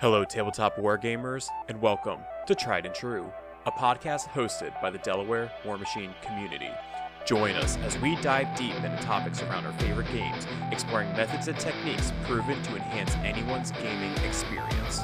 Hello, tabletop wargamers, and welcome to Tried and True, a podcast hosted by the Delaware War Machine community. Join us as we dive deep into topics around our favorite games, exploring methods and techniques proven to enhance anyone's gaming experience.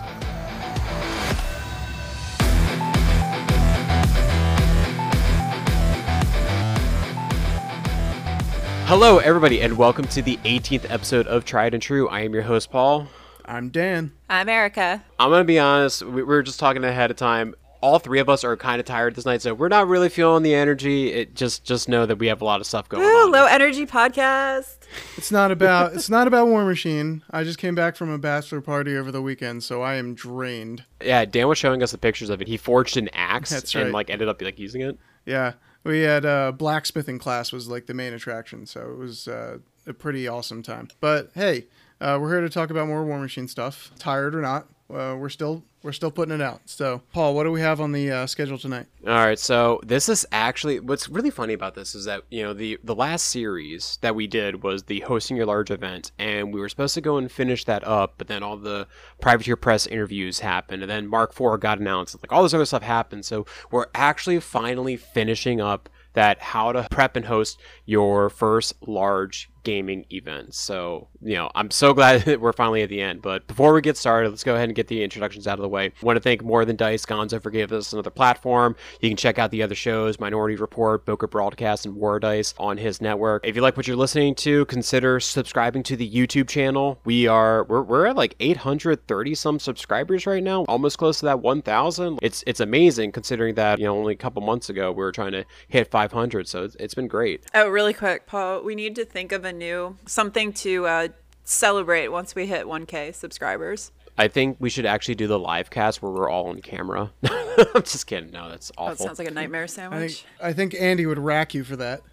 Hello, everybody, and welcome to the 18th episode of Tried and True. I am your host, Paul. I'm Dan. I'm Erica. I'm going to be honest, we were just talking ahead of time. All three of us are kind of tired this night, so we're not really feeling the energy. Just know that we have a lot of stuff going on. Low energy podcast. It's not about War Machine. I just came back from a bachelor party over the weekend, so I am drained. Yeah, Dan was showing us the pictures of it. He forged an axe. That's right. And ended up using it. Yeah, we had blacksmithing class was the main attraction, so it was a pretty awesome time. But hey, we're here to talk about more War Machine stuff. Tired or not, we're still putting it out. So, Paul, what do we have on the schedule tonight? All right, so this is actually what's really funny about this is that the last series that we did was the hosting your large event, and we were supposed to go and finish that up, but then all the privateer press interviews happened, and then Mark IV got announced, all this other stuff happened. So we're actually finally finishing up that how to prep and host your first large gaming event. So, I'm so glad that we're finally at the end. But before we get started, let's go ahead and get the introductions out of the way. I want to thank More Than Dice, Gonzo, for giving us another platform. You can check out the other shows, Minority Report, Boca Broadcast, and War Dice on his network. If you like what you're listening to, consider subscribing to the YouTube channel. We're at 830 some subscribers right now, almost close to that 1,000. It's amazing considering that only a couple months ago we were trying to hit 500. So it's been great. Oh, really quick, Paul. We need to think of something to celebrate once we hit 1K subscribers. I think we should actually do the live cast where we're all on camera. I'm just kidding. No, that's awful. That sounds like a nightmare sandwich. I think Andy would rack you for that.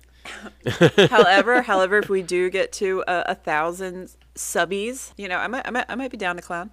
However, if we do get to 1,000 subbies, I might be down to clown.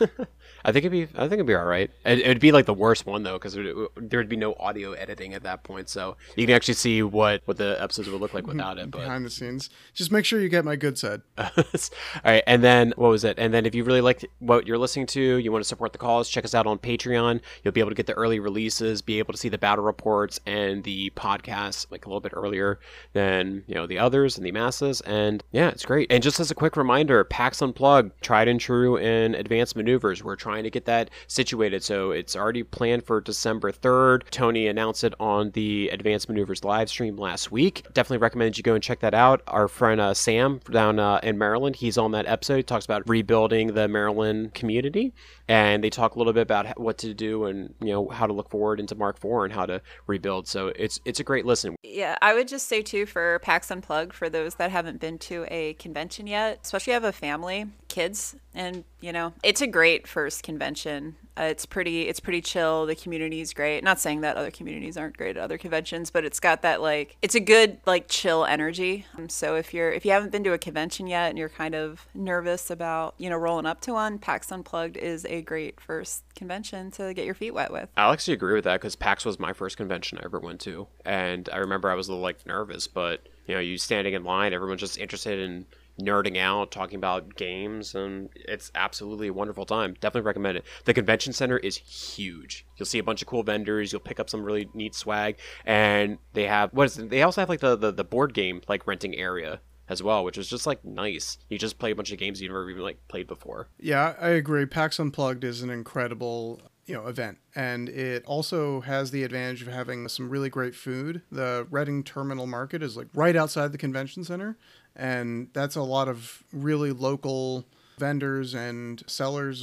I think it'd be all right. It'd be the worst one though, because there'd be no audio editing at that point, so you can actually see what the episodes would look like without it. But behind the scenes, just make sure you get my good side. All right, and then what was it? And then if you really like what you're listening to, you want to support the cause, check us out on Patreon. You'll be able to get the early releases, be able to see the battle reports and the podcasts a little bit earlier than the others and the masses. And yeah, it's great. And just as a quick reminder, PAX Unplugged, Tried and True in Advanced Maneuvers. We're trying to get that situated, so it's already planned for December 3rd. Tony announced it on the Advanced Maneuvers live stream last week. Definitely recommend you go and check that out. Our friend Sam down in Maryland, he's on that episode. He talks about rebuilding the Maryland community, and they talk a little bit about what to do and how to look forward into Mark IV and how to rebuild. So it's a great listen. Yeah, I would just say too, for PAX Unplugged, for those that haven't been to a convention yet, especially have a family, kids, and it's a great first convention. It's pretty chill. The community is great. Not saying that other communities aren't great at other conventions, but it's got that it's a good chill energy. So if you haven't been to a convention yet and you're kind of nervous about rolling up to one, PAX Unplugged is a great first convention to get your feet wet with. I'll actually agree with that, because PAX was my first convention I ever went to, and I remember I was a little nervous, but you standing in line, everyone's just interested in nerding out, talking about games, and it's absolutely a wonderful time. Definitely recommend it. The convention center is huge. You'll see a bunch of cool vendors. You'll pick up some really neat swag, and they also have the board game renting area as well, which is just nice. You just play a bunch of games you've never even played before. Yeah, I agree. PAX Unplugged is an incredible event, and it also has the advantage of having some really great food. The Reading Terminal Market is right outside the convention center, and that's a lot of really local vendors and sellers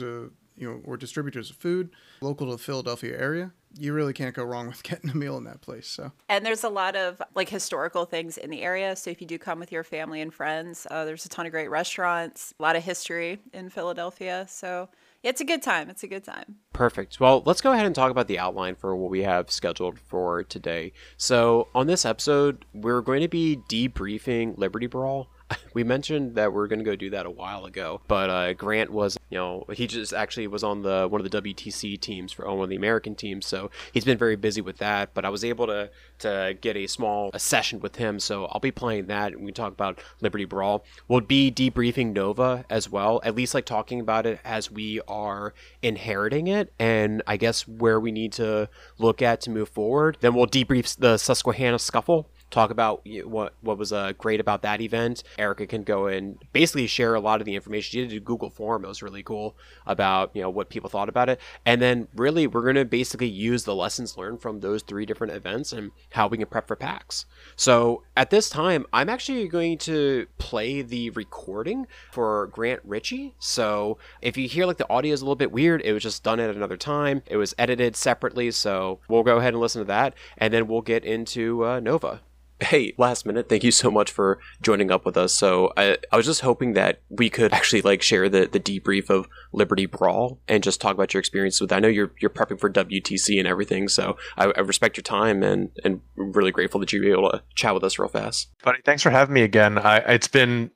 or distributors of food local to the Philadelphia area. You really can't go wrong with getting a meal in that place. So, and there's a lot of historical things in the area. So if you do come with your family and friends, there's a ton of great restaurants, a lot of history in Philadelphia. So it's a good time. It's a good time. Perfect. Well, let's go ahead and talk about the outline for what we have scheduled for today. So on this episode, we're going to be debriefing Liberty Brawl. We mentioned that we're going to go do that a while ago, but Grant was, he just actually was on one of the WTC teams for one of the American teams, so he's been very busy with that. But I was able to get a session with him, so I'll be playing that, and we talk about Liberty Brawl. We'll be debriefing Nova as well, at least like talking about it as we are inheriting it, and I guess where we need to look at to move forward. Then we'll debrief the Susquehanna Scuffle, talk about what was great about that event. Erica can go and basically share a lot of the information. She did a Google form. It was really cool about what people thought about it. And then really we're going to basically use the lessons learned from those 3 different events and how we can prep for PAX. So at this time, I'm actually going to play the recording for Grant Ritchie. So if you hear like the audio is a little bit weird, it was just done at another time. It was edited separately. So we'll go ahead and listen to that, and then we'll get into Nova. Hey, last minute, thank you so much for joining up with us. So I was just hoping that we could actually like share the debrief of Liberty Brawl and just talk about your experience with it. I know you're prepping for WTC and everything, so I respect your time and really grateful that you were able to chat with us real fast. Buddy, thanks for having me again. It's been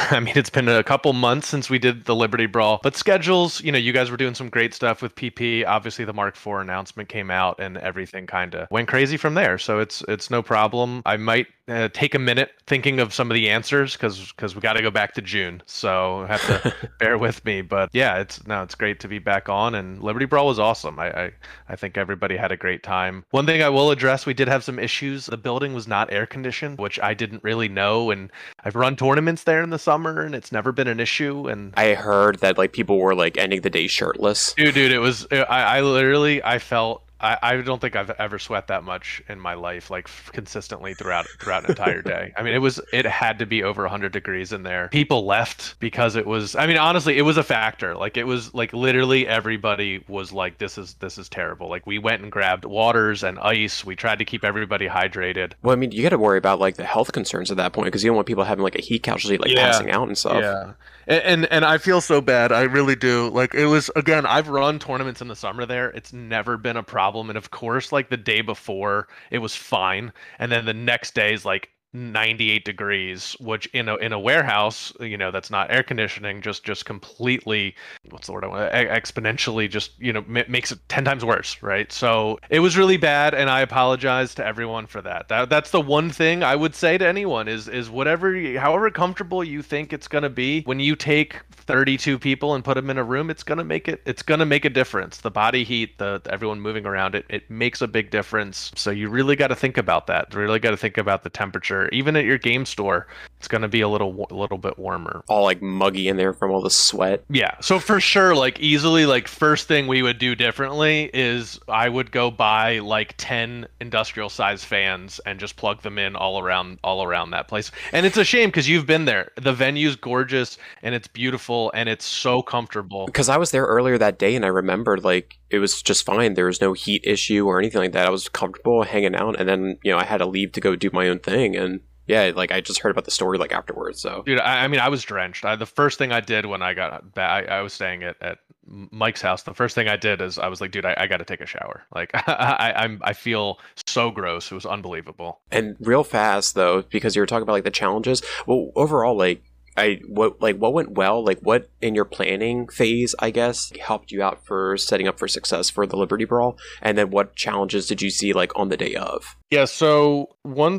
a couple months since we did the Liberty Brawl, but schedules, you guys were doing some great stuff with PP. Obviously, the Mark IV announcement came out and everything kind of went crazy from there. So it's no problem. I might take a minute thinking of some of the answers because we got to go back to June, so have to bear with me. But yeah, it's great to be back on, and Liberty Brawl was awesome. I think everybody had a great time. One thing I will address, we did have some issues. The building was not air conditioned, which I didn't really know, and I've run tournaments there in the summer, and it's never been an issue. And I heard that like people were like ending the day shirtless. Dude, it was I felt. I don't think I've ever sweat that much in my life, like consistently throughout an entire day. I mean, it had to be over 100 degrees in there. People left because it was, I mean, honestly, it was a factor. Like it was like literally everybody was like, this is terrible. Like we went and grabbed waters and ice. We tried to keep everybody hydrated. Well, I mean, you got to worry about like the health concerns at that point, because you don't want people having like a heat casualty, like passing out and stuff. Yeah. And I feel so bad. I really do. Like it was, again, I've run tournaments in the summer there. It's never been a problem. And of course, like the day before it was fine. And then the next day is like 98 degrees, which in a warehouse, that's not air conditioning, just completely, what's the word I want, exponentially just, makes it 10 times worse, right? So it was really bad, and I apologize to everyone for that. That's the one thing I would say to anyone is however comfortable you think it's going to be, when you take 32 people and put them in a room, it's going to make a difference. The body heat, everyone moving around it makes a big difference. So you really got to think about that. Really got to think about the temperature. Even at your game store, it's going to be a little bit warmer. All like muggy in there from all the sweat. Yeah. So for sure, like easily, like first thing we would do differently is I would go buy like 10 industrial size fans and just plug them in all around that place. And it's a shame because you've been there. The venue's gorgeous and it's beautiful and it's so comfortable. Because I was there earlier that day and I remembered like it was just fine. There was no heat issue or anything like that. I was comfortable hanging out, and then I had to leave to go do my own thing. And yeah, like I just heard about the story like afterwards. So dude, I mean, I was drenched. The first thing I did when I got back, I was staying at Mike's house. The first thing I did is I was like, dude, I got to take a shower. Like I feel so gross. It was unbelievable. And real fast though, because you were talking about like the challenges. Well, overall, like what went well? Like what in your planning phase, I guess, helped you out for setting up for success for the Liberty Brawl? And then what challenges did you see like on the day of? Yeah, so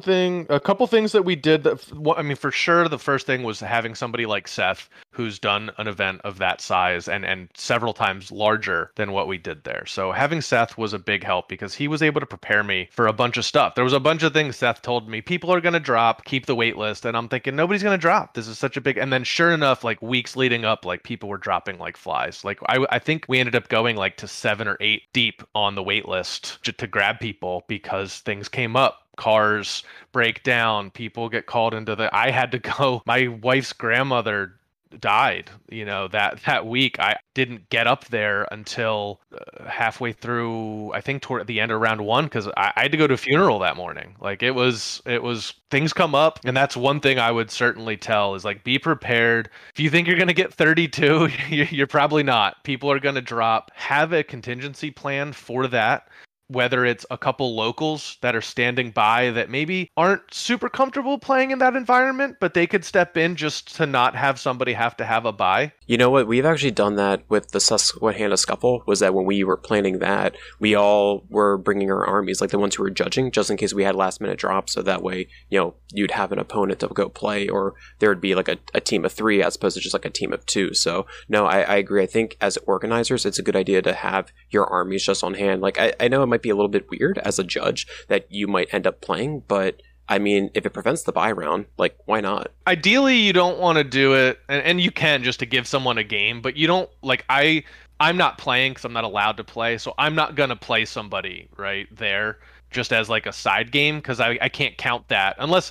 a couple things that we did for sure, the first thing was having somebody like Seth, who's done an event of that size and several times larger than what we did there. So having Seth was a big help because he was able to prepare me for a bunch of stuff. There was a bunch of things Seth told me, people are going to drop, keep the wait list. And I'm thinking, nobody's going to drop. This is such a big, and then sure enough, like weeks leading up, like people were dropping like flies. Like I think we ended up going like to 7 or 8 deep on the wait list to grab people because things came up. Cars break down, people get called into I had to go, my wife's grandmother died, that week. I didn't get up there until halfway through, I think toward the end of round 1, because I had to go to a funeral that morning. Like it was things come up, and that's one thing I would certainly tell is like be prepared. If you think you're going to get 32, you're probably not. People are going to drop. Have a contingency plan for that. whether it's a couple locals that are standing by that maybe aren't super comfortable playing in that environment, but they could step in just to not have somebody have to have a bye. You know what? We've actually done that with the Susquehanna Scuffle, was that when we were planning that, we all were bringing our armies, like the ones who were judging, just in case we had last minute drops, so that way, you'd have an opponent to go play, or there would be like a team of 3 as opposed to just like a team of 2. So, no, I agree. I think as organizers, it's a good idea to have your armies just on hand. Like, I know it might be a little bit weird as a judge that you might end up playing, but I mean, if it prevents the buy round, like, why not? Ideally, you don't want to do it, and you can just to give someone a game, but you don't, like, I'm not playing because I'm not allowed to play, so I'm not going to play somebody right there just as, like, a side game, because I can't count that, unless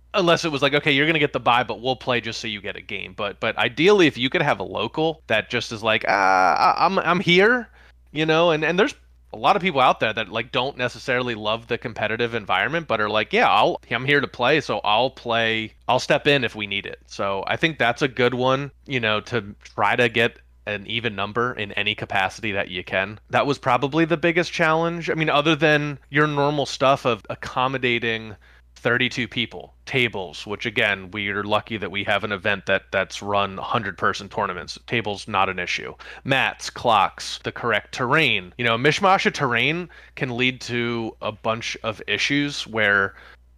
it was like, okay, you're going to get the buy, but we'll play just so you get a game. But ideally, if you could have a local that just is like, I'm here, and there's a lot of people out there that like don't necessarily love the competitive environment, but are like, yeah, I'm here to play, so I'll play. I'll step in if we need it. So I think that's a good one, to try to get an even number in any capacity that you can. That was probably the biggest challenge. I mean, other than your normal stuff of accommodating 32 people, tables, which again, we are lucky that we have an event that's run 100-person tournaments. Tables, not an issue. Mats, clocks, the correct terrain. A mishmash of terrain can lead to a bunch of issues where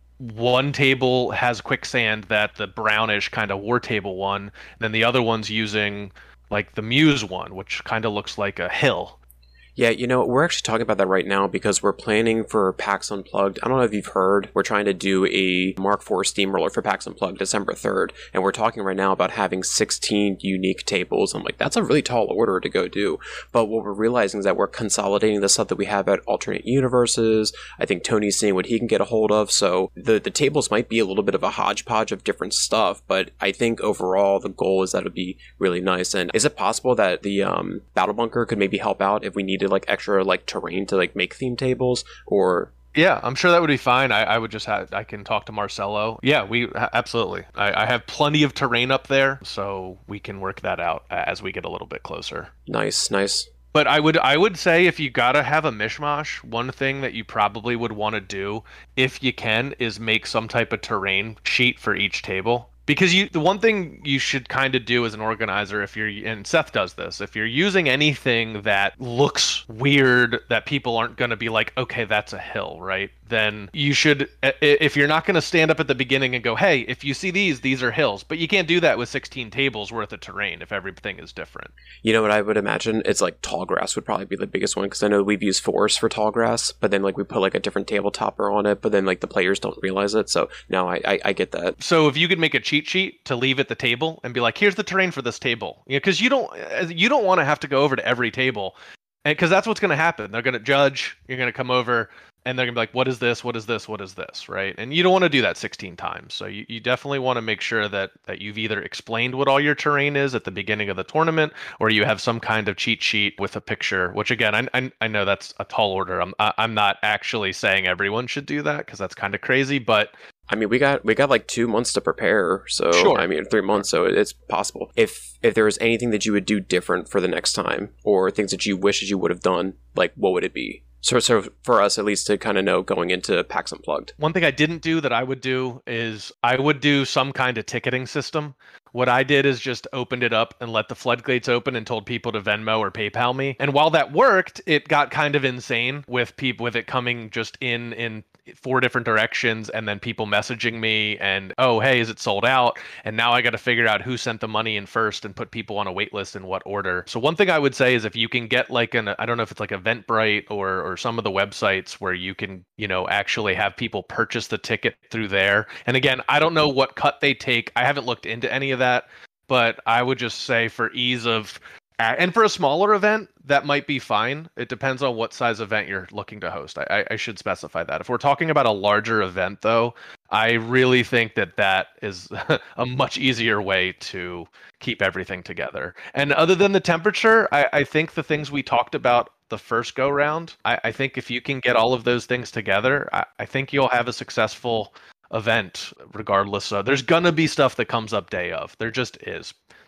one table has quicksand that the brownish kind of war table one, and then the other one's using like the Muse one, which kind of looks like a hill. Yeah, we're actually talking about that right now because we're planning for PAX Unplugged. I don't know if you've heard, we're trying to do a Mark IV Steamroller for PAX Unplugged December 3rd, and we're talking right now about having 16 unique tables. I'm like, that's a really tall order to go do. But what we're realizing is that we're consolidating the stuff that we have at Alternate Universes. I think Tony's seeing what he can get a hold of, so the tables might be a little bit of a hodgepodge of different stuff, but I think overall the goal is that it'll be really nice. And is it possible that the Battle Bunker could maybe help out if we needed like extra like terrain to like make theme tables? Or yeah, I'm sure that would be fine. I would just I can talk to Marcelo. Yeah, absolutely. I have plenty of terrain up there, so we can work that out as we get a little bit closer. Nice. But I would say if you gotta have a mishmash, one thing that you probably would want to do, if you can, is make some type of terrain sheet for each table. Because the one thing you should kind of do as an organizer, and Seth does this, if you're using anything that looks weird, that people aren't going to be like, okay, that's a hill, right? Then you should, if you're not going to stand up at the beginning and go, hey, if you see these are hills. But you can't do that with 16 tables worth of terrain if everything is different. You know what I would imagine? It's like tall grass would probably be the biggest one, because I know we've used forest for tall grass, but then like we put like a different table topper on it, but then like the players don't realize it. So no, I get that. So if you could make a cheat sheet to leave at the table and be like, here's the terrain for this table, because you don't want to have to go over to every table, and because that's what's going to happen. They're going to judge, you're going to come over, and they're going to be like, what is this, right? And you don't want to do that 16 times. So you definitely want to make sure that you've either explained what all your terrain is at the beginning of the tournament, or you have some kind of cheat sheet with a picture, which again, I know that's a tall order. I'm not actually saying everyone should do that, because that's kind of crazy, but I mean, we got like 2 months to prepare, so sure. I mean 3 months, so it's possible. If there was anything that you would do different for the next time, or things that you wish that you would have done, like what would it be? So for us at least to kind of know going into PAX Unplugged. One thing I didn't do that I would do is I would do some kind of ticketing system. What I did is just opened it up and let the floodgates open and told people to Venmo or PayPal me. And while that worked, it got kind of insane with it coming just in 4 different directions, and then people messaging me and, oh, hey, is it sold out? And now I got to figure out who sent the money in first and put people on a wait list in what order. So one thing I would say is if you can get like I don't know if it's like Eventbrite or some of the websites where you can, actually have people purchase the ticket through there. And again, I don't know what cut they take. I haven't looked into any of that, but I would just say for ease of, and for a smaller event, that might be fine. It depends on what size event you're looking to host. I should specify that. If we're talking about a larger event, though, I really think that is a much easier way to keep everything together. And other than the temperature, I think the things we talked about the first go round, I think if you can get all of those things together, I think you'll have a successful event regardless of, there's gonna be stuff that comes up day of. There just is.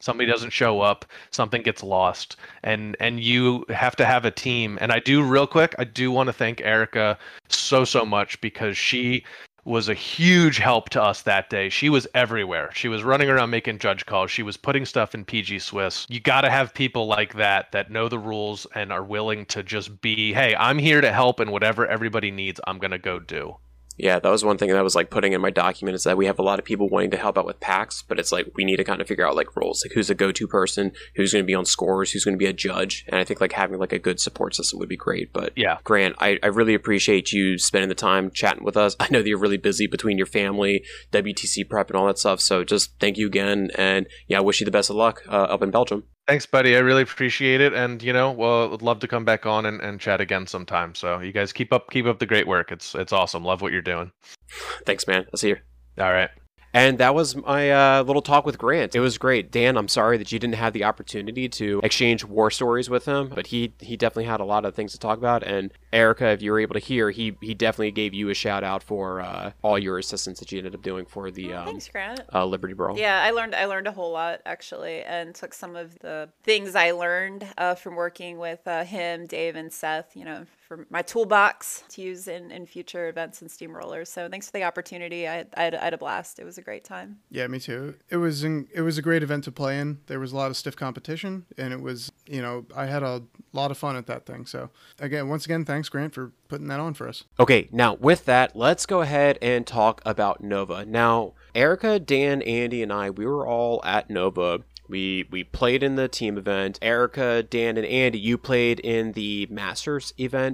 somebody doesn't show up, something gets lost, and you have to have a team. And I do real quick, I do want to thank Erica so much because she was a huge help to us that day. She was everywhere. She was running around making judge calls. She was putting stuff in PG Swiss. You got to have people like that know the rules and are willing to just be, hey, I'm here to help, and whatever everybody needs, I'm going to go do. Yeah, that was one thing that I was like putting in my document is that we have a lot of people wanting to help out with PAX, but it's like we need to kind of figure out like roles, like who's a go-to person, who's going to be on scores, who's going to be a judge, and I think like having like a good support system would be great. But yeah, Grant, I really appreciate you spending the time chatting with us. I know that you're really busy between your family, WTC prep, and all that stuff. So just thank you again, and yeah, I wish you the best of luck up in Belgium. Thanks, buddy. I really appreciate it, and well, I'd love to come back on and chat again sometime. So you guys keep up the great work. It's awesome. Love what you're doing. Thanks, man. I'll see you. All right. And that was my little talk with Grant. It was great. Dan, I'm sorry that you didn't have the opportunity to exchange war stories with him, but he definitely had a lot of things to talk about. And Erica, if you were able to hear, he definitely gave you a shout out for all your assistance that you ended up doing for the thanks, Grant. Liberty Brawl. Yeah, I learned a whole lot actually, and took some of the things I learned from working with him, Dave, and Seth. For my toolbox to use in future events and steamrollers. So thanks for the opportunity. I had a blast. It was a great time. Yeah, me too. It was a great event to play in. There was a lot of stiff competition, and it was, I had a lot of fun at that thing. So once again, thanks, Grant, for putting that on for us. Okay, now with that, let's go ahead and talk about Nova. Now, Erica, Dan, Andy, and I, we were all at Nova. We played in the team event. Erica, Dan, and Andy, you played in the Masters event.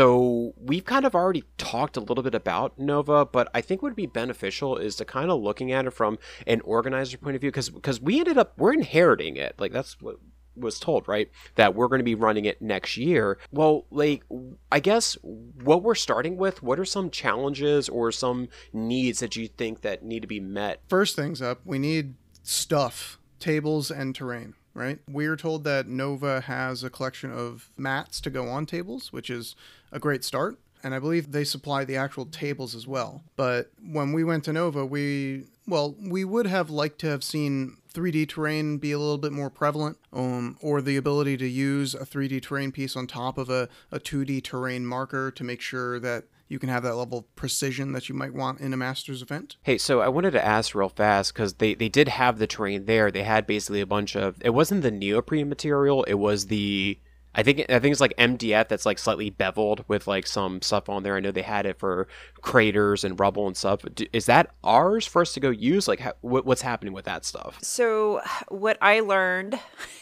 So we've kind of already talked a little bit about Nova, but I think what would be beneficial is to kind of looking at it from an organizer point of view, because we're inheriting it. Like, that's what was told, right? That we're going to be running it next year. Well, like, I guess what we're starting with, what are some challenges or some needs that you think that need to be met? First things up, we need stuff. Tables and terrain, right? We're told that Nova has a collection of mats to go on tables, which is a great start. And I believe they supply the actual tables as well. But when we went to Nova, we would have liked to have seen 3D terrain be a little bit more prevalent, or the ability to use a 3D terrain piece on top of a 2D terrain marker to make sure that you can have that level of precision that you might want in a Masters event. Hey, so I wanted to ask real fast, because they did have the terrain there. They had basically a bunch of, it wasn't the neoprene material, it was the, I think it's like MDF that's like slightly beveled with like some stuff on there. I know they had it for craters and rubble and stuff. Is that ours for us to go use? Like, what's happening with that stuff? So what I learned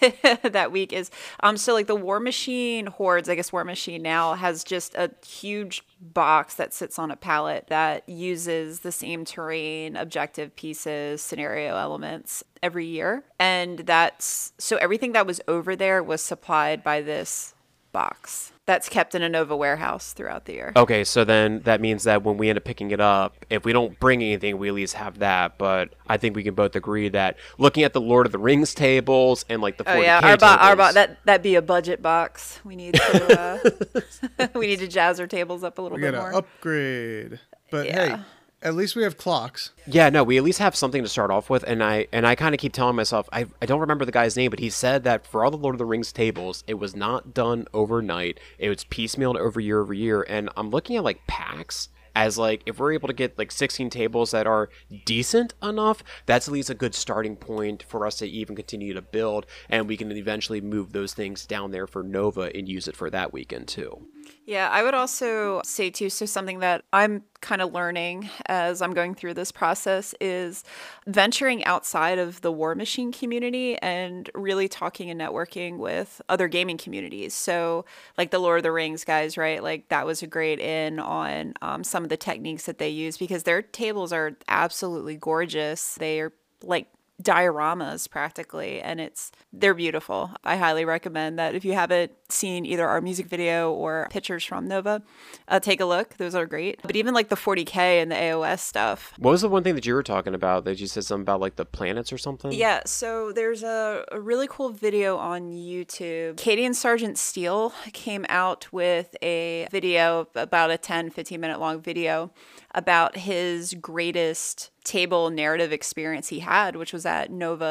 that week is, so like the War Machine Hordes, I guess War Machine now has just a huge box that sits on a pallet that uses the same terrain, objective pieces, scenario elements every year. And so everything that was over there was supplied by this box that's kept in a Nova warehouse throughout the year. Okay, so then that means that when we end up picking it up, if we don't bring anything, we at least have that. But I think we can both agree that looking at the Lord of the Rings tables and like the 40K tables, that'd be a budget box. We need to we need to jazz our tables up a little bit more. We gotta upgrade. But hey, at least we have clocks. Yeah, no, we at least have something to start off with, and I kind of keep telling myself, I don't remember the guy's name, but he said that for all the Lord of the Rings tables, it was not done overnight. It was piecemealed over year, and I'm looking at like PAX as like, if we're able to get like 16 tables that are decent enough, that's at least a good starting point for us to even continue to build, and we can eventually move those things down there for Nova and use it for that weekend too. Yeah, I would also say too, so something that I'm kind of learning as I'm going through this process is venturing outside of the War Machine community and really talking and networking with other gaming communities. So like the Lord of the Rings guys, right? Like that was a great in on some of the techniques that they use, because their tables are absolutely gorgeous. They are like dioramas practically, and they're beautiful. I highly recommend that if you haven't seen either our music video or pictures from Nova, take a look. Those are great. But even like the 40K and the AOS stuff. What was the one thing that you were talking about that you said something about like the planets or something? Yeah, so there's a really cool video on YouTube. Katie and Sergeant Steele came out with a video, about a 10-15 minute long video about his greatest table narrative experience he had, which was at Nova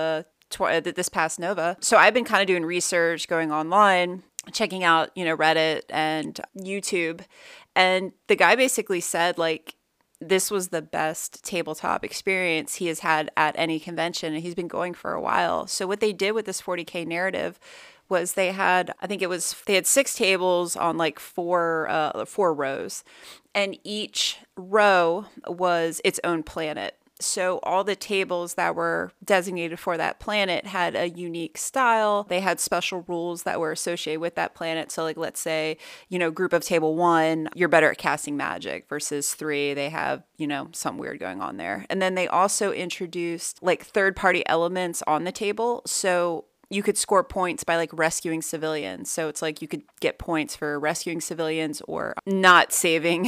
this past Nova. So I've been kind of doing research, going online, checking out, Reddit and YouTube. And the guy basically said, like, this was the best tabletop experience he has had at any convention, and he's been going for a while. So what they did with this 40K narrative was they had 6 tables on like four rows, and each row was its own planet. So all the tables that were designated for that planet had a unique style. They had special rules that were associated with that planet. So like, let's say, group of table 1, you're better at casting magic, versus 3, they have, something weird going on there. And then they also introduced like third-party elements on the table. So you could score points by like rescuing civilians. So it's like you could get points for rescuing civilians or not saving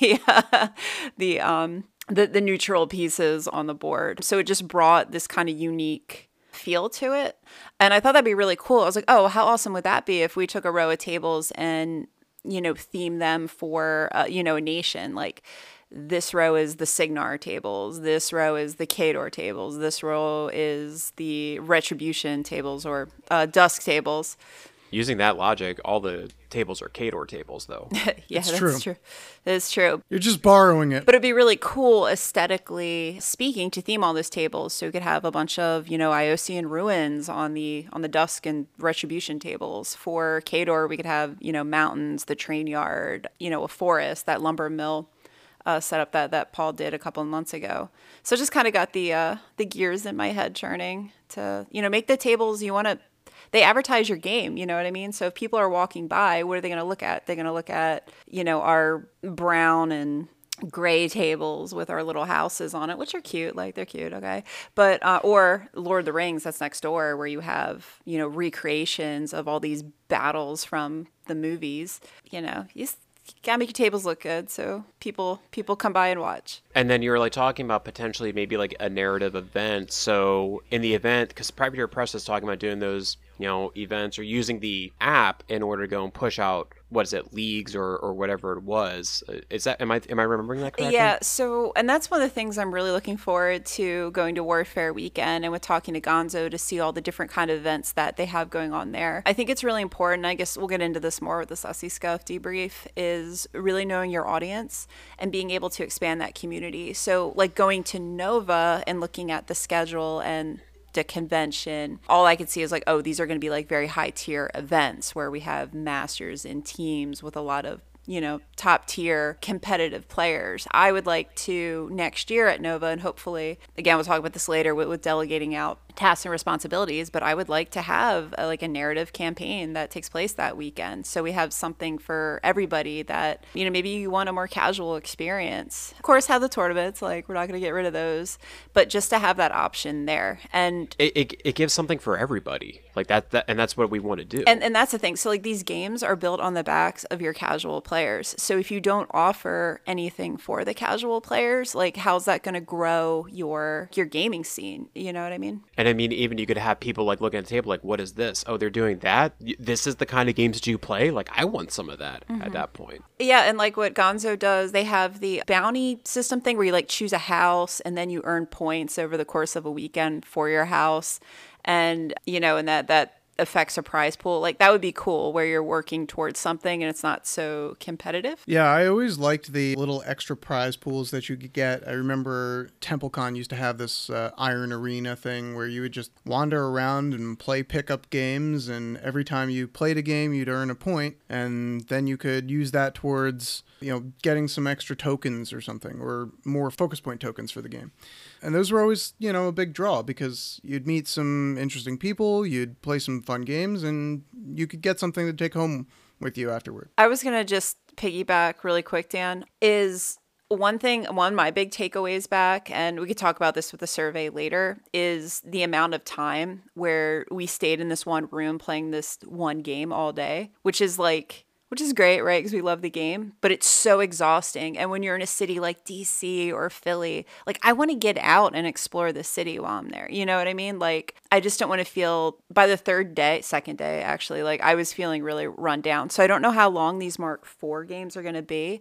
the neutral pieces on the board. So it just brought this kind of unique feel to it. And I thought that'd be really cool. I was like, oh, how awesome would that be if we took a row of tables and, theme them for, a nation? Like, this row is the Signar tables. This row is the Khador tables. This row is the Retribution tables or Dusk tables. Using that logic, all the tables are Khador tables, though. Yeah, that's true. It's true. You're just borrowing it. But it'd be really cool, aesthetically speaking, to theme all those tables. So you could have a bunch of, Iosian ruins on the Dusk and Retribution tables. For Khador, we could have, mountains, the train yard, a forest, that lumber mill setup that Paul did a couple of months ago. So just kind of got the gears in my head churning to, make the tables you want to. They advertise your game, you know what I mean? So if people are walking by, what are they going to look at? They're going to look at, our brown and gray tables with our little houses on it, which are cute. Like, they're cute, okay? But, or Lord of the Rings, that's next door, where you have, recreations of all these battles from the movies. You gotta make your tables look good so people come by and watch. And then you're like talking about potentially maybe like a narrative event. So in the event, because Privateer Press is talking about doing those, events or using the app in order to go and push out, what is it, leagues or whatever it was. Is that, am I remembering that correctly? Yeah. So, and that's one of the things I'm really looking forward to, going to Warfare weekend and with talking to Gonzo to see all the different kind of events that they have going on there. I think it's really important. I guess we'll get into this more with the Sussy Scuff debrief, is really knowing your audience and being able to expand that community. So like going to Nova and looking at the schedule and the convention, all I could see is like, oh, these are going to be like very high tier events where we have masters and teams with a lot of, top tier competitive players. I would like to next year at Nova, and hopefully, again, we'll talk about this later with delegating out tasks and responsibilities, but I would like to have a narrative campaign that takes place that weekend. So we have something for everybody that, maybe you want a more casual experience. Of course, have the tournaments, like we're not going to get rid of those, but just to have that option there. And it gives something for everybody. Like that, and that's what we want to do. And that's the thing. So like these games are built on the backs of your casual players. So if you don't offer anything for the casual players, like how's that going to grow your gaming scene? You know what I mean? And I mean, even you could have people like looking at the table like, what is this? Oh, they're doing that? This is the kind of games that you play? Like, I want some of that at that point. Yeah, and like what Gonzo does, they have the bounty system thing where you like choose a house and then you earn points over the course of a weekend for your house. And, and that affects a prize pool. Like that would be cool where you're working towards something and it's not so competitive. Yeah, I always liked the little extra prize pools that you could get. I remember TempleCon used to have this Iron Arena thing where you would just wander around and play pickup games, and every time you played a game you'd earn a point, and then you could use that towards getting some extra tokens or something, or more focus point tokens for the game. And those were always, a big draw because you'd meet some interesting people, you'd play some fun games, and you could get something to take home with you afterward. I was going to just piggyback really quick, Dan, is one of my big takeaways back, and we could talk about this with the survey later, is the amount of time where we stayed in this one room playing this one game all day, which is great, right? Because we love the game, but it's so exhausting. And when you're in a city like DC or Philly, like I want to get out and explore the city while I'm there. You know what I mean? Like I just don't want to feel, by the second day actually, like I was feeling really run down. So I don't know how long these Mark IV games are going to be,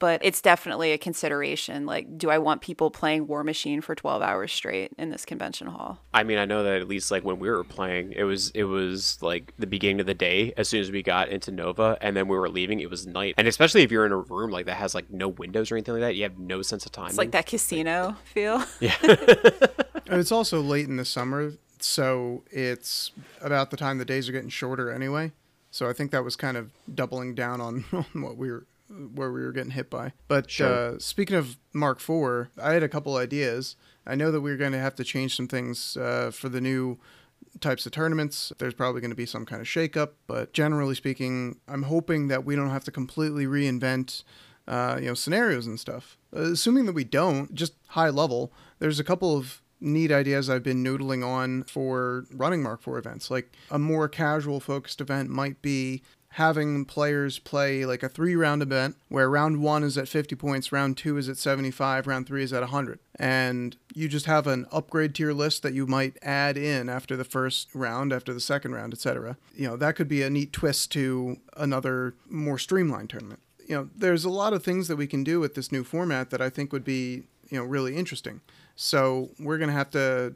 but it's definitely a consideration. Like, do I want people playing War Machine for 12 hours straight in this convention hall? I mean, I know that at least like when we were playing, it was like the beginning of the day as soon as we got into Nova, and then we were leaving, it was night. And especially if you're in a room like that has like no windows or anything like that, you have no sense of time. It's like that casino feel. Yeah. And it's also late in the summer, so it's about the time the days are getting shorter anyway. So I think that was kind of doubling down on what where we were getting hit by. But Sure. speaking of Mark IV, I had a couple ideas. I know that we're going to have to change some things for the new types of tournaments. There's probably going to be some kind of shakeup, but generally speaking, I'm hoping that we don't have to completely reinvent scenarios and stuff. Assuming that we don't, just high level, there's a couple of neat ideas I've been noodling on for running Mark IV events. Like a more casual focused event might be having players play like a 3-round event where round 1 is at 50 points, round 2 is at 75, round 3 is at 100. And you just have an upgrade tier list that you might add in after the first round, after the second round, etc. That could be a neat twist to another more streamlined tournament. There's a lot of things that we can do with this new format that I think would be, really interesting. So we're going to have to,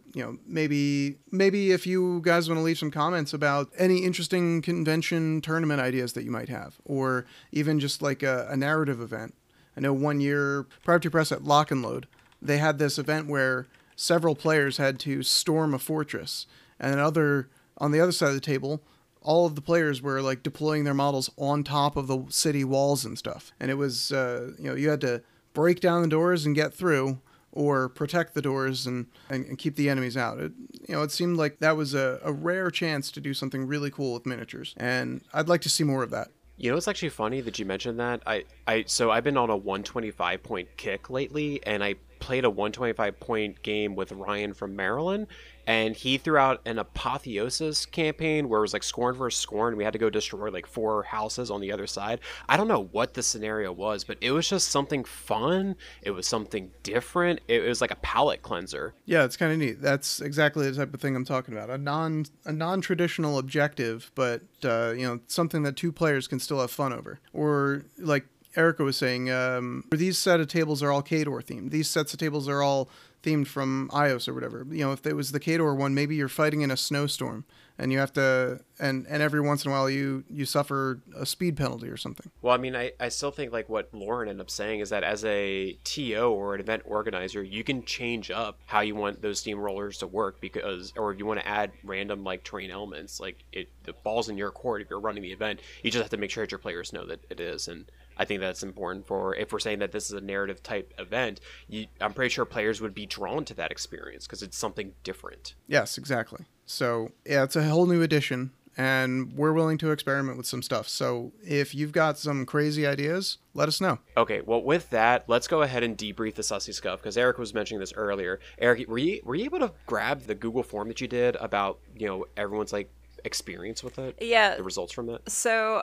maybe if you guys want to leave some comments about any interesting convention tournament ideas that you might have, or even just like a narrative event. I know one year, Privateer Press at Lock and Load, they had this event where several players had to storm a fortress, and on the other side of the table, all of the players were like deploying their models on top of the city walls and stuff. And it was, you had to break down the doors and get through, or protect the doors and keep the enemies out. It seemed like that was a rare chance to do something really cool with miniatures, and I'd like to see more of that. It's actually funny that you mentioned that. So I've been on a 125 point kick lately, and I played a 125 point game with Ryan from Maryland, and he threw out an Apotheosis campaign where it was like Scorn versus Scorn. We had to go destroy like 4 houses on the other side. I don't know what the scenario was, but it was just something fun. It was something different. It was like a palate cleanser. Yeah, it's kind of neat. That's exactly the type of thing I'm talking about. A non-traditional objective, but something that 2 players can still have fun over. Or like Erica was saying, these set of tables are all Khador themed. These sets of tables are all themed from Ios or whatever. If it was the Khador one, maybe you're fighting in a snowstorm and you have to, and every once in a while you suffer a speed penalty or something. Well, I mean, I still think like what Lauren ended up saying is that as a TO or an event organizer, you can change up how you want those steamrollers to work or if you want to add random like terrain elements, like the ball's in your court if you're running the event. You just have to make sure that your players know that it is. And I think that's important for if we're saying that this is a narrative type event, I'm pretty sure players would be drawn to that experience because it's something different. Yes, exactly. So yeah, it's a whole new edition, and we're willing to experiment with some stuff. So if you've got some crazy ideas, let us know. Okay, well, with that, let's go ahead and debrief the Sussy Scuff, because Eric was mentioning this earlier. Eric, were you able to grab the Google form that you did about, everyone's like experience with it? Yeah. The results from it? So,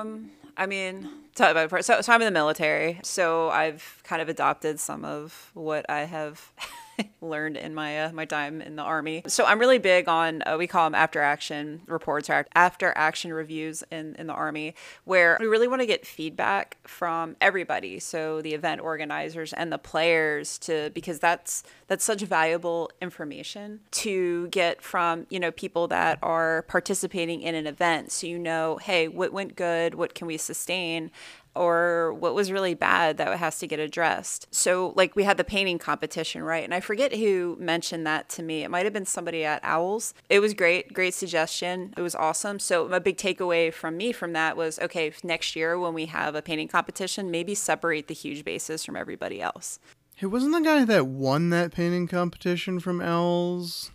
I mean, so I'm in the military, so I've kind of adopted some of what I have learned in my my time in the Army. So I'm really big on, we call them after action reports or after action reviews in the Army, where we really want to get feedback from everybody. So the event organizers and the players because that's such valuable information to get from, people that are participating in an event. So, hey, what went good? What can we sustain? Or what was really bad that has to get addressed. So like we had the painting competition, right? And I forget who mentioned that to me. It might have been somebody at Owls. It was great suggestion. It was awesome. So a big takeaway from me from that was, okay, next year when we have a painting competition, maybe separate the huge bases from everybody else. Hey, wasn't the guy that won that painting competition from Owls?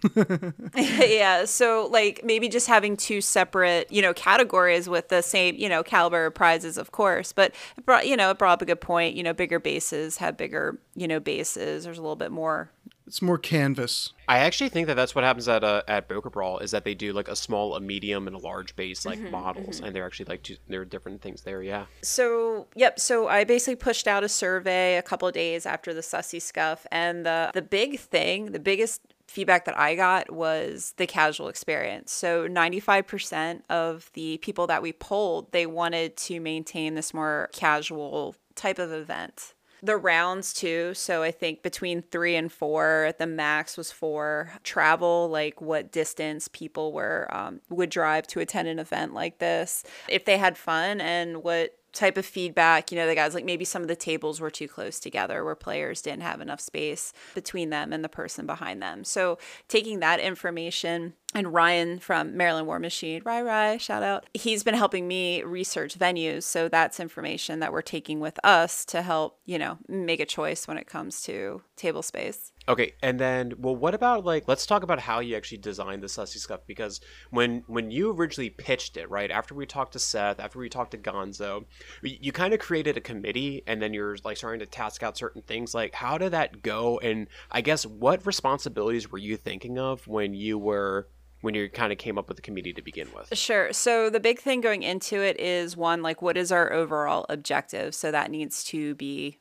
Yeah, so like maybe just having 2 separate, categories with the same, caliber of prizes, of course. But it brought up a good point. Bigger bases have bigger, bases. There's a little bit more. It's more canvas. I actually think that that's what happens at Boca Brawl is that they do like a small, a medium, and a large base like models, and they're actually like there are different things there. Yeah. So So I basically pushed out a survey a couple of days after the Sussy Scuff, and the biggest feedback that I got was the casual experience. So 95% of the people that we polled, they wanted to maintain this more casual type of event. The rounds too. So I think between 3 and 4, the max was 4. Travel, like what distance people would drive to attend an event like this, if they had fun, and what type of feedback, the guys, like maybe some of the tables were too close together where players didn't have enough space between them and the person behind them. So taking that information, and Ryan from Maryland War Machine, Rai, shout out, he's been helping me research venues. So that's information that we're taking with us to help, make a choice when it comes to table space. Okay, and then, well, what about, like, let's talk about how you actually designed the Sussy Scuff, because when you originally pitched it, right, after we talked to Seth, after we talked to Gonzo, you kind of created a committee, and then you're, like, starting to task out certain things. Like, how did that go, and I guess what responsibilities were you thinking of when you kind of came up with the committee to begin with? Sure. So the big thing going into it is, one, like, what is our overall objective? So that needs to be,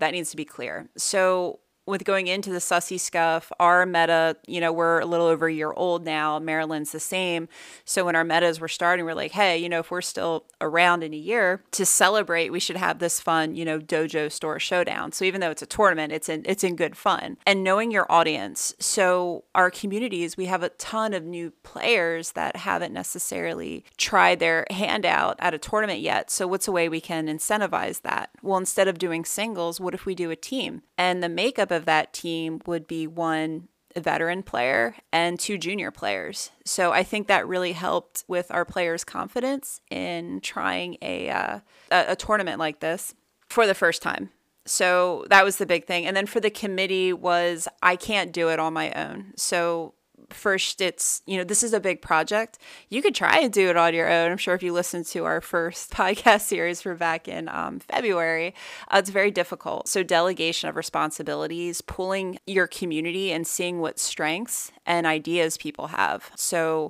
clear. So with going into the Sussy Scuff, our meta, we're a little over a year old now. Maryland's the same. So when our metas were starting, we're like, hey, if we're still around in a year to celebrate, we should have this fun, dojo store showdown. So even though it's a tournament, it's in good fun. And knowing your audience. So our communities, we have a ton of new players that haven't necessarily tried their hand out at a tournament yet. So what's a way we can incentivize that? Well, instead of doing singles, what if we do a team? And the makeup of that team would be 1 veteran player and 2 junior players. So I think that really helped with our players' confidence in trying a tournament like this for the first time. So that was the big thing. And then for the committee was, I can't do it on my own. So first, it's, this is a big project. You could try and do it on your own. I'm sure if you listened to our first podcast series for back in February, it's very difficult. So delegation of responsibilities, pulling your community and seeing what strengths and ideas people have. So,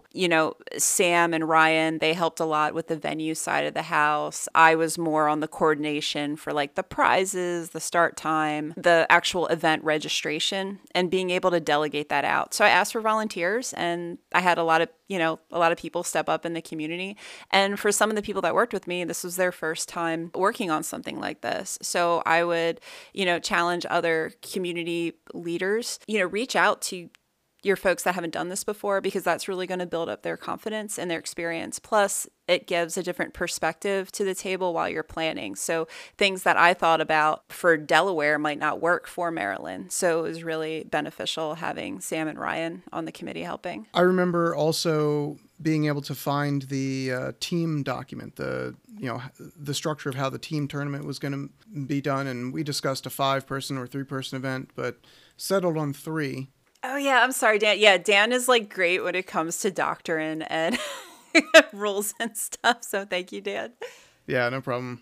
Sam and Ryan, they helped a lot with the venue side of the house. I was more on the coordination for like the prizes, the start time, the actual event registration, and being able to delegate that out. So I asked for volunteers, and I had a lot of people step up in the community. And for some of the people that worked with me, this was their first time working on something like this. So I would, challenge other community leaders, reach out to your folks that haven't done this before, because that's really going to build up their confidence and their experience. Plus, it gives a different perspective to the table while you're planning. So things that I thought about for Delaware might not work for Maryland. So it was really beneficial having Sam and Ryan on the committee helping. I remember also being able to find the team document, the structure of how the team tournament was going to be done. And we discussed a 5-person or 3-person event, but settled on 3. Oh, yeah. I'm sorry, Dan. Yeah, Dan is like great when it comes to doctrine and rules and stuff. So thank you, Dan. Yeah, no problem.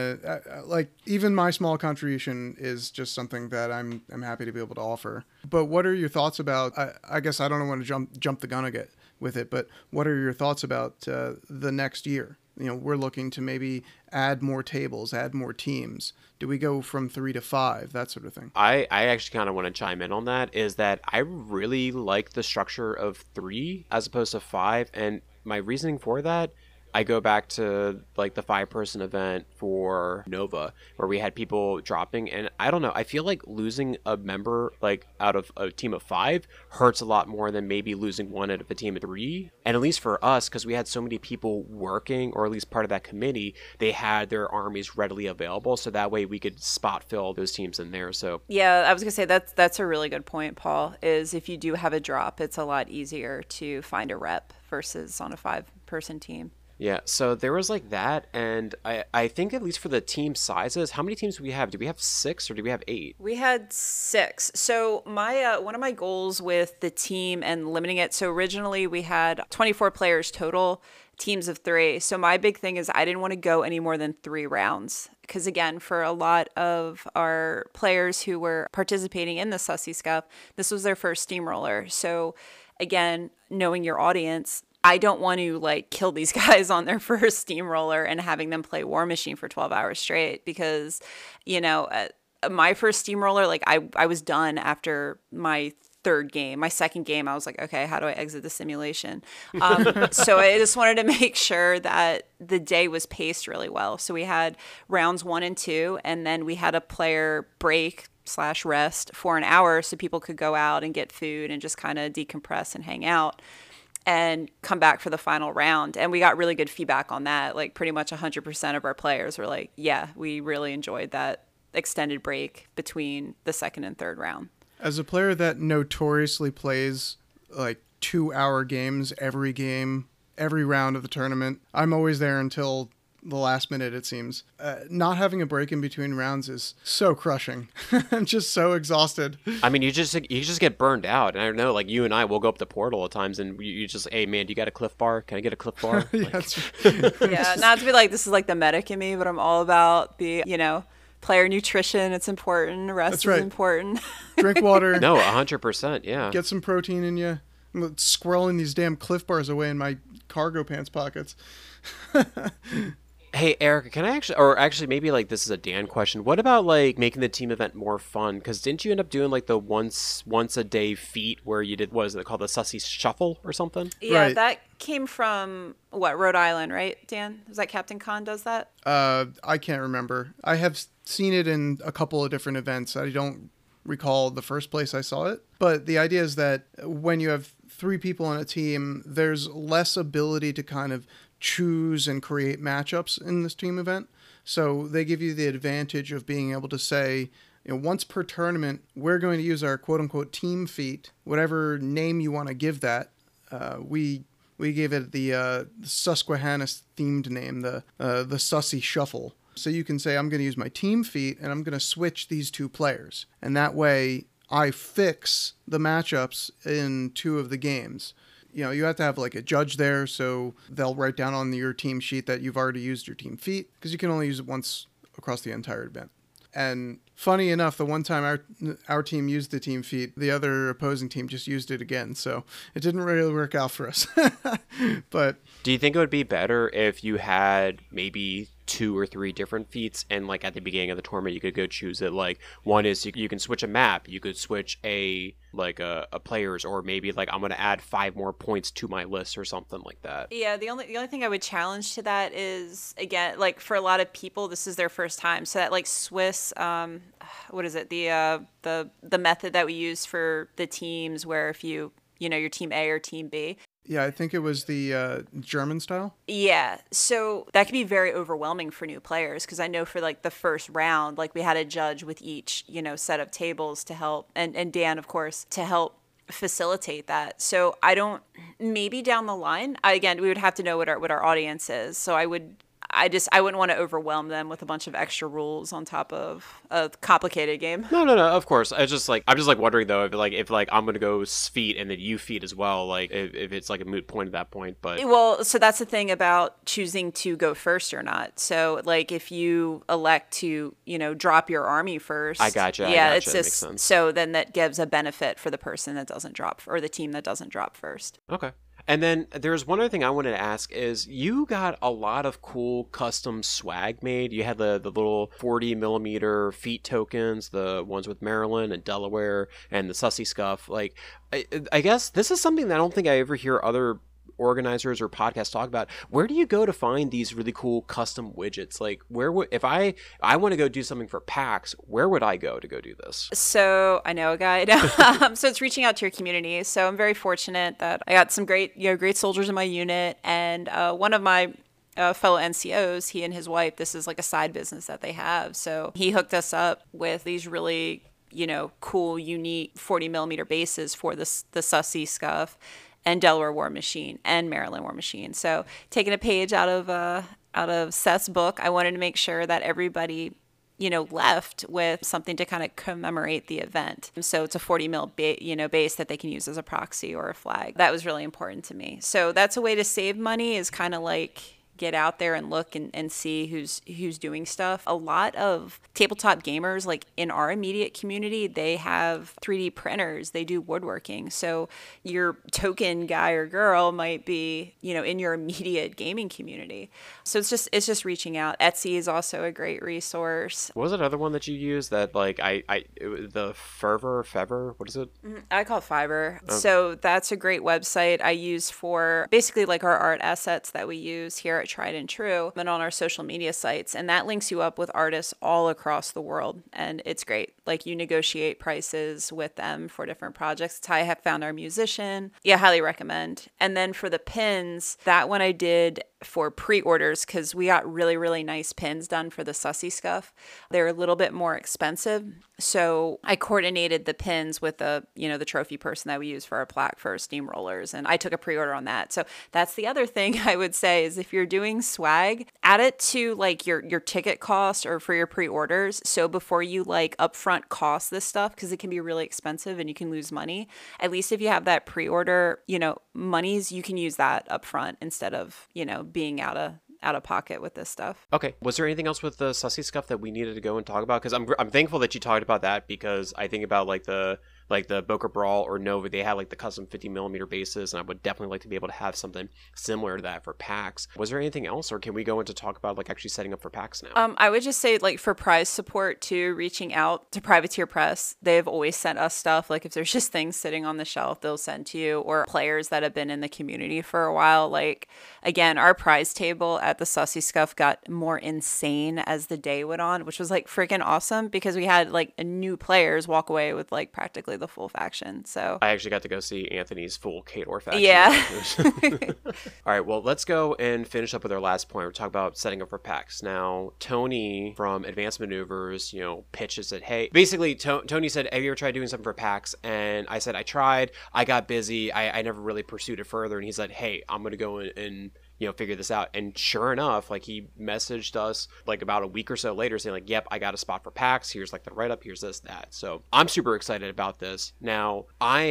Like even my small contribution is just something that I'm happy to be able to offer. But what are your thoughts about? I guess I don't want to jump the gun with it, but what are your thoughts about the next year? We're looking to maybe add more tables, add more teams. Do we go from 3 to 5, that sort of thing? I actually kind of want to chime in on that, is that I really like the structure of 3 as opposed to 5. And my reasoning for that, I go back to like the 5-person event for Nova, where we had people dropping, and I don't know, I feel like losing a member like out of a team of 5 hurts a lot more than maybe losing one out of a team of 3. And at least for us, because we had so many people working, or at least part of that committee, they had their armies readily available, so that way we could spot fill those teams in there. So yeah, I was gonna say that's a really good point, Paul, is if you do have a drop, it's a lot easier to find a rep versus on a 5-person team. Yeah, so there was like that, and I think at least for the team sizes, how many teams do we have? Do we have 6 or do we have 8? We had 6. So my one of my goals with the team and limiting it, so originally we had 24 players total, teams of 3. So my big thing is I didn't want to go any more than 3 rounds. Because again, for a lot of our players who were participating in the Sussy Scuff, this was their first steamroller. So again, knowing your audience, I don't want to like kill these guys on their first steamroller and having them play War Machine for 12 hours straight, because, my first steamroller, like I was done after my third game. My second game, I was like, okay, how do I exit the simulation? So I just wanted to make sure that the day was paced really well. So we had rounds 1 and 2, and then we had a player break / rest for an hour so people could go out and get food and just kind of decompress and hang out and come back for the final round. And we got really good feedback on that. Like pretty much 100% of our players were like, yeah, we really enjoyed that extended break between the second and third round. As a player that notoriously plays like 2-hour games every game, every round of the tournament, I'm always there until the last minute, it seems. Not having a break in between rounds is so crushing. I'm just so exhausted. I mean, you just get burned out. And I don't know, like you and I will go up the portal at times and you just, hey man, do you got a Cliff Bar? Can I get a Cliff Bar? Yeah, Like, Yeah, not to be like, this is like the medic in me, but I'm all about the, player nutrition. It's important. Rest That's is right. important. Drink water. no, 100%. Yeah. Get some protein in you. I'm squirreling these damn Cliff Bars away in my cargo pants pockets. Hey, Erica, can I actually maybe like this is a Dan question. What about like making the team event more fun? Because didn't you end up doing like the once a day feat where you did, what is it called, the Sussy Shuffle or something? Yeah, Right. that came from Rhode Island, right, Dan? Was that Captain Khan does that? I can't remember. I have seen it in a couple of different events. I don't recall the first place I saw it. But the idea is that when you have 3 people on a team, there's less ability to kind of choose and create matchups in this team event. So they give you the advantage of being able to say, once per tournament, we're going to use our quote unquote team feat, whatever name you want to give that. We gave it the Susquehanna themed name, the Sussy Shuffle. So you can say, I'm going to use my team feat and I'm going to switch these 2 players. And that way I fix the matchups in 2 of the games. You have to have like a judge there, so they'll write down on your team sheet that you've already used your team feat, because you can only use it once across the entire event. And funny enough, the one time our team used the team feat, the other opposing team just used it again, so it didn't really work out for us. But Do you think it would be better if you had maybe 2 or 3 different feats, and like at the beginning of the tournament you could go choose it? Like one is you can switch a map, you could switch a players, or maybe like I'm going to add 5 more points to my list or something like that. Yeah, the only thing I would challenge to that is, again, like for a lot of people, this is their first time. So that like Swiss, what is it? The method that we use for the teams, where if you're team A or team B. yeah, I think it was the German style. Yeah, so that can be very overwhelming for new players, because I know for like the first round, like we had a judge with each, set of tables to help, and Dan, of course, to help facilitate that. So maybe down the line, again, we would have to know what our audience is. So I wouldn't want to overwhelm them with a bunch of extra rules on top of a complicated game. No, of course. I'm just like wondering though, if I'm gonna go feat and then you feat as well, like if it's like a moot point at that point. But Well, so that's the thing about choosing to go first or not. So like if you elect to, drop your army first. I gotcha. Yeah, it's it's that just makes sense. so then that gives a benefit for the person that doesn't drop, or the team that doesn't drop first. Okay. And then there's one other thing I wanted to ask is you got a lot of cool custom swag made. You had the little 40 millimeter feet tokens, the ones with Maryland and Delaware, and the Sussy Scuff. Like, I guess this is something that I don't think I ever hear other organizers or podcasts talk about. Where do you go to find these really cool custom widgets? Like, if I want to go do something for PAX, where would I go to go do this? So I know a guy. So it's reaching out to your community. So I'm very fortunate that I got some great soldiers in my unit, and one of my fellow NCOs, he and his wife, this is like a side business that they have. So he hooked us up with these really, cool, unique 40 millimeter bases for the Sussy Scuff and Delaware War Machine and Maryland War Machine. So taking a page out of Seth's book, I wanted to make sure that everybody, left with something to kind of commemorate the event. So it's a 40 mil base that they can use as a proxy or a flag. That was really important to me. So that's a way to save money, is kind of like get out there and look and see who's doing stuff. A lot of tabletop gamers, like in our immediate community, they have 3D printers, they do woodworking. So your token guy or girl might be, in your immediate gaming community. So it's just reaching out. Etsy is also a great resource. What was that other one that you used that like the Fever, what is it? I call it Fiverr. So that's a great website I use for basically like our art assets that we use here at Tried and True and on our social media sites. And that links you up with artists all across the world. And it's great. Like you negotiate prices with them for different projects. It's how I have found our musician. Yeah, highly recommend. And then for the pins, that one I did for pre-orders because we got really, really nice pins done for the Sussy Scuff. They're a little bit more expensive. So I coordinated the pins with the trophy person that we use for our plaque for our steamrollers. And I took a pre-order on that. So that's the other thing I would say is if you're doing swag, add it to like your ticket cost or for your pre-orders. So before you like upfront cost this stuff, because it can be really expensive and you can lose money, at least if you have that pre-order, monies, you can use that upfront instead of, being out of pocket with this stuff. Okay. Was there anything else with the Sussy Scuff that we needed to go and talk about? Because I'm thankful that you talked about that because I think about like the Boca Brawl or Nova, they had like the custom 50mm bases, and I would definitely like to be able to have something similar to that for PAX. Was there anything else, or can we go into talk about like actually setting up for PAX now? I would just say like for prize support too, reaching out to Privateer Press. They've always sent us stuff. Like if there's just things sitting on the shelf, they'll send to you, or players that have been in the community for a while. Like again, our prize table at the Sussy Scuff got more insane as the day went on, which was like freaking awesome because we had like new players walk away with like practically the full faction. So I actually got to go see Anthony's full Khador faction. Yeah. All right, well, let's go and finish up with our last point. We're talking about setting up for PAX. Now, Tony from Advanced Maneuvers, pitches it. Hey, basically, Tony said, have you ever tried doing something for PAX? And I said, I tried. I got busy. I never really pursued it further. And he said, hey, I'm going to go and figure this out. And sure enough, like he messaged us like about a week or so later saying like, yep, I got a spot for PAX. Here's like the write-up, here's this, that. So I'm super excited about this. Now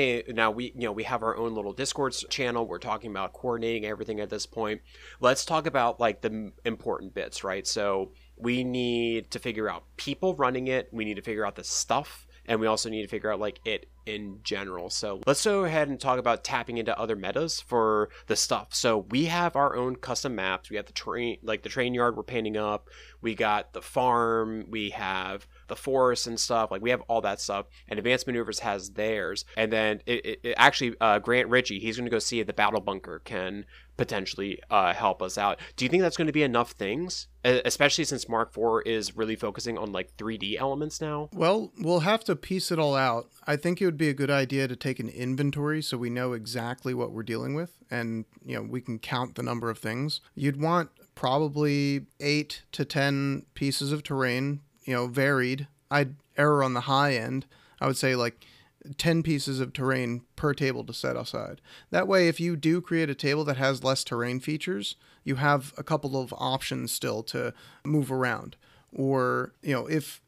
we have our own little Discord channel. We're talking about coordinating everything at this point. Let's talk about like the important bits, right? So we need to figure out people running it. We need to figure out the stuff. And we also need to figure out like it in general. So let's go ahead and talk about tapping into other metas for the stuff. So we have our own custom maps. We have the train yard we're painting up. We got the farm. We have the forest and stuff. Like we have all that stuff. And Advanced Maneuvers has theirs. And then it actually Grant Ritchie, he's going to go see if the battle bunker can potentially help us out. Do you think that's going to be enough things? Especially since Mark IV is really focusing on like 3D elements now? Well, we'll have to piece it all out. I think it would be a good idea to take an inventory so we know exactly what we're dealing with and, we can count the number of things. You'd want probably 8 to 10 pieces of terrain, varied. I'd err on the high end. I would say like 10 pieces of terrain per table to set aside. That way, if you do create a table that has less terrain features, you have a couple of options still to move around. Or, if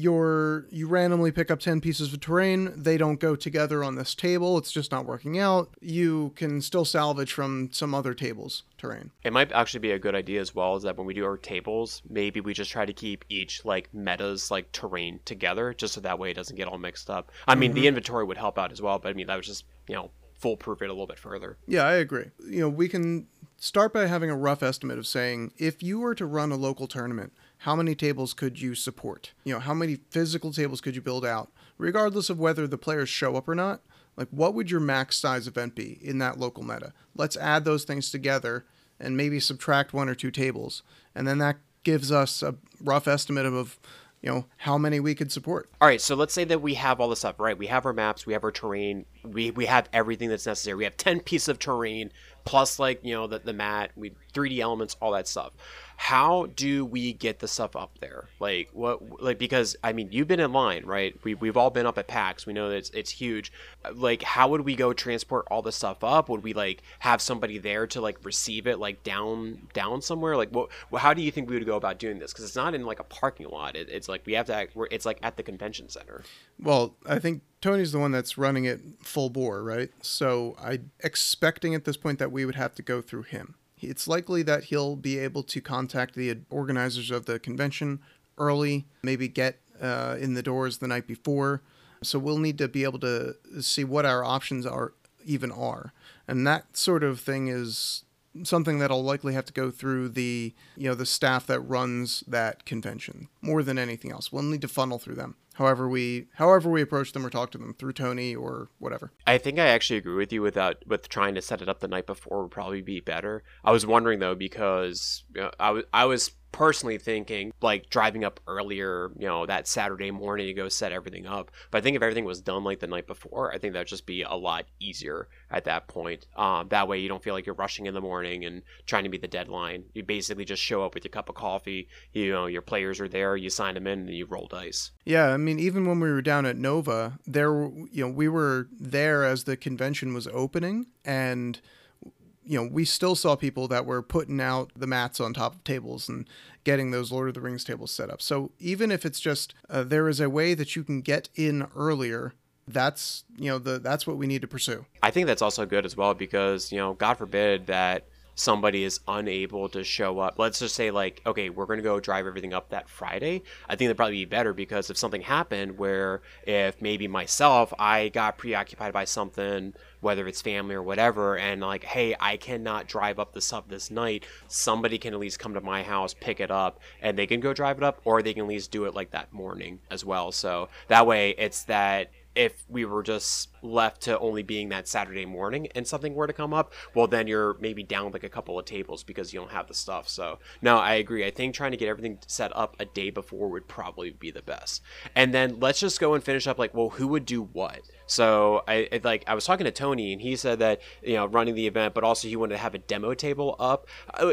you randomly pick up 10 pieces of terrain, they don't go together on this table, it's just not working out, you can still salvage from some other table's terrain. It might actually be a good idea as well, is that when we do our tables, maybe we just try to keep each like meta's like terrain together, just so that way it doesn't get all mixed up. I mean, the inventory would help out as well, but I mean, that was just, foolproof it a little bit further. Yeah, I agree. We can start by having a rough estimate of saying, if you were to run a local tournament, how many tables could you support? How many physical tables could you build out? Regardless of whether the players show up or not, like what would your max size event be in that local meta? Let's add those things together and maybe subtract 1 or 2 tables. And then that gives us a rough estimate of how many we could support. All right, so let's say that we have all the stuff, right? We have our maps, we have our terrain, we have everything that's necessary. We have 10 pieces of terrain, plus like, the mat, 3D elements, all that stuff. How do we get the stuff up there? Like because I mean, you've been in line, right? We've all been up at PAX. We know that it's huge. Like, how would we go transport all the stuff up? Would we like have somebody there to like receive it like down somewhere? Like, how do you think we would go about doing this? Because it's not in like a parking lot. It's like we have to it's like at the convention center. Well, I think Tony's the one that's running it full bore, right? So I'm expecting at this point that we would have to go through him. It's likely that he'll be able to contact the organizers of the convention early, maybe get in the doors the night before. So we'll need to be able to see what our options are. And that sort of thing is something that'll likely have to go through the staff that runs that convention more than anything else. We'll need to funnel through them. However we approach them or talk to them through Tony or whatever. I think I actually agree with you with trying to set it up the night before would probably be better. I was wondering though, because I was personally thinking like driving up earlier, that Saturday morning to go set everything up. But I think if everything was done like the night before, I think that'd just be a lot easier at that point. That way you don't feel like you're rushing in the morning and trying to meet the deadline. You basically just show up with your cup of coffee, your players are there, you sign them in, and you roll dice. Yeah, I mean, even when we were down at Nova, we were there as the convention was opening, and we still saw people that were putting out the mats on top of tables and getting those Lord of the Rings tables set up. So even if it's just there is a way that you can get in earlier, that's that's what we need to pursue. I think that's also good as well because God forbid that somebody is unable to show up. Let's just say like, okay, we're going to go drive everything up that Friday. I think that'd probably be better because if something happened where if maybe myself, I got preoccupied by something, whether it's family or whatever, and like, hey, I cannot drive up this night, somebody can at least come to my house, pick it up, and they can go drive it up, or they can at least do it like that morning as well. So that way it's that if we were just left to only being that Saturday morning and something were to come up, well, then you're maybe down like a couple of tables because you don't have the stuff. So no, I agree. I think trying to get everything set up a day before would probably be the best. And then let's just go and finish up like, well, who would do what? So I was talking to Tony and he said that, running the event, but also he wanted to have a demo table up.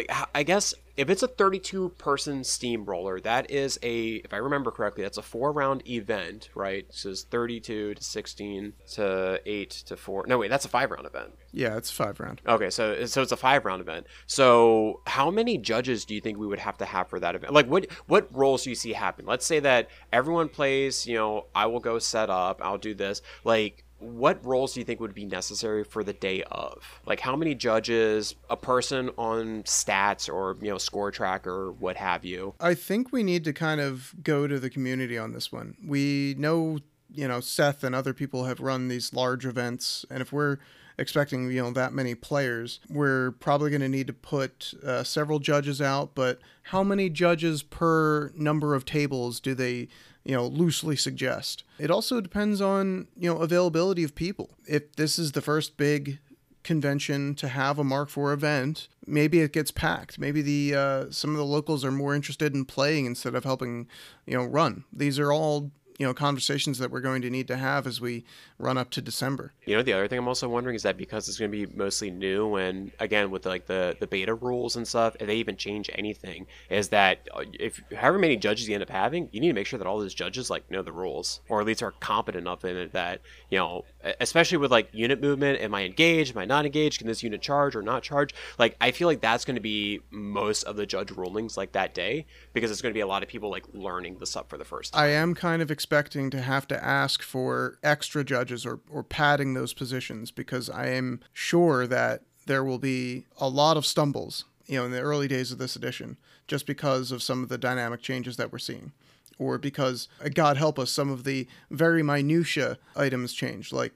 I guess if it's a 32-person steamroller, that is if I remember correctly, that's a 4-round event, right? So it's 32 to 16 to 8 to 4. No, wait, that's a 5-round event. Yeah, it's a 5-round. Okay, so it's a 5-round event. So how many judges do you think we would have to have for that event? Like, what roles do you see happen? Let's say that everyone plays, I will go set up, I'll do this. Like, what roles do you think would be necessary for the day of? Like, how many judges, a person on stats or, score tracker, what have you? I think we need to kind of go to the community on this one. We know, Seth and other people have run these large events, and if we're expecting, that many players, we're probably going to need to put several judges out, but how many judges per number of tables do they loosely suggest? It also depends on, availability of people. If this is the first big convention to have a Mark IV event, maybe it gets packed. Maybe some of the locals are more interested in playing instead of helping, run. These are all conversations that we're going to need to have as we run up to December. The other thing I'm also wondering is that because it's going to be mostly new, and again with like the beta rules and stuff, if they even change anything, is that if however many judges you end up having, you need to make sure that all those judges like know the rules, or at least are competent enough in it that especially with like unit movement, am I engaged, am I not engaged, can this unit charge or not charge? Like, I feel like that's going to be most of the judge rulings like that day, because it's going to be a lot of people like learning this up for the first time. I am kind of expecting to have to ask for extra judges or padding those positions, because I am sure that there will be a lot of stumbles, in the early days of this edition, just because of some of the dynamic changes that we're seeing. Or because, God help us, some of the very minutia items change. Like,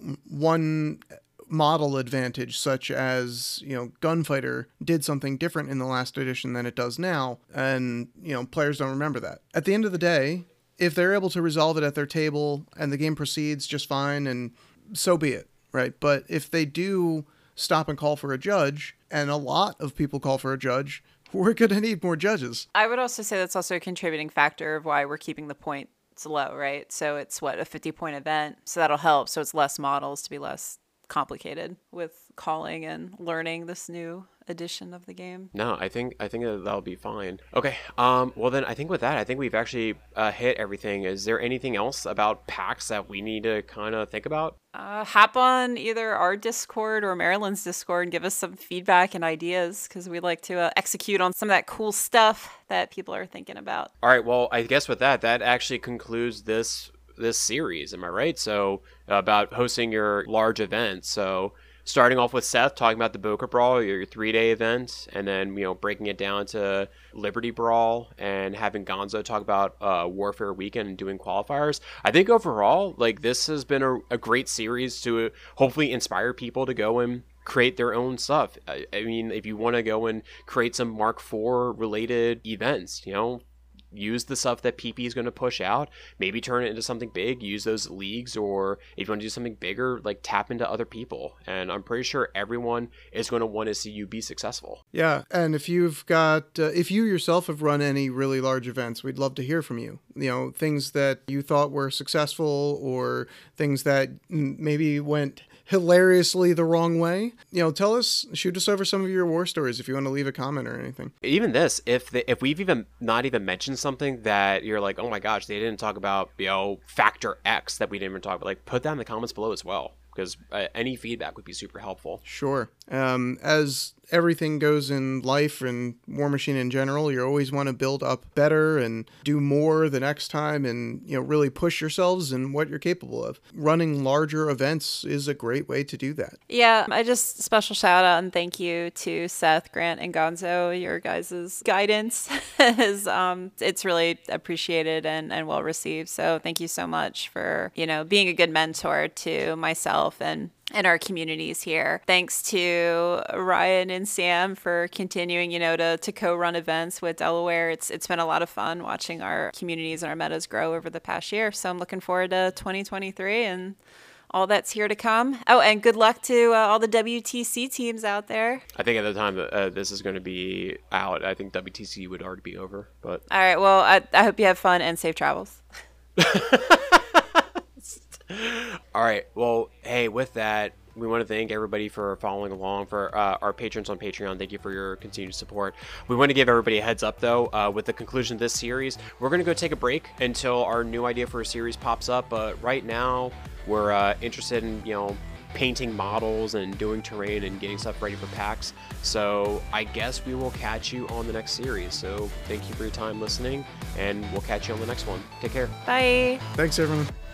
one model advantage, such as, Gunfighter did something different in the last edition than it does now, and, players don't remember that. At the end of the day, if they're able to resolve it at their table and the game proceeds just fine, and so be it, right? But if they do stop and call for a judge, and a lot of people call for a judge, we're going to need more judges. I would also say that's also a contributing factor of why we're keeping the points low, right? So it's a 50-point event, so that'll help. So it's less models to be less complicated with calling and learning this new edition of the game. No, I think that'll be fine. Okay. Well then, I think with that, I think we've actually hit everything. Is there anything else about PAX that we need to kind of think about? Hop on either our Discord or Maryland's Discord and give us some feedback and ideas, because we'd like to execute on some of that cool stuff that people are thinking about. All right. Well, I guess with that actually concludes this series. Am I right? So about hosting your large event. So starting off with Seth talking about the Boca Brawl, your 3-day event, and then, you know, breaking it down to Liberty Brawl and having Gonzo talk about Warfare Weekend and doing qualifiers. I think overall, like, this has been a great series to hopefully inspire people to go and create their own stuff. I mean, if you want to go and create some Mark IV related events, you know, use the stuff that PP is going to push out, maybe turn it into something big, use those leagues, or if you want to do something bigger, like tap into other people. And I'm pretty sure everyone is going to want to see you be successful. Yeah, and if you've got, if you yourself have run any really large events, we'd love to hear from you. You know, things that you thought were successful or things that maybe went hilariously the wrong way. You know, tell us, shoot us over some of your war stories if you want to leave a comment or anything. Even this, if we've even not even mentioned something that you're like, oh my gosh, they didn't talk about, you know, factor X that we didn't even talk about, like, put that in the comments below as well, because any feedback would be super helpful. Sure. As everything goes in life and War Machine in general, you always want to build up better and do more the next time and, you know, really push yourselves in what you're capable of. Running larger events is a great way to do that. Yeah, I just special shout out and thank you to Seth, Grant, and Gonzo. Your guys' guidance is it's really appreciated and well received. So thank you so much for, you know, being a good mentor to myself and our communities here. Thanks to Ryan and Sam for continuing, you know, to co-run events with Delaware. It's been a lot of fun watching our communities and our metas grow over the past year. So I'm looking forward to 2023 and all that's here to come. Oh, and good luck to all the WTC teams out there. I think at the time that this is going to be out, I think WTC would already be over. But all right, well, I hope you have fun and safe travels. All right. Well, hey, with that, we want to thank everybody for following along. For our patrons on Patreon, thank you for your continued support. We want to give everybody a heads up, though, with the conclusion of this series, we're going to go take a break until our new idea for a series pops up. But right now, we're interested in, you know, painting models and doing terrain and getting stuff ready for PAX. So I guess we will catch you on the next series. So thank you for your time listening, and we'll catch you on the next one. Take care. Bye. Thanks, everyone.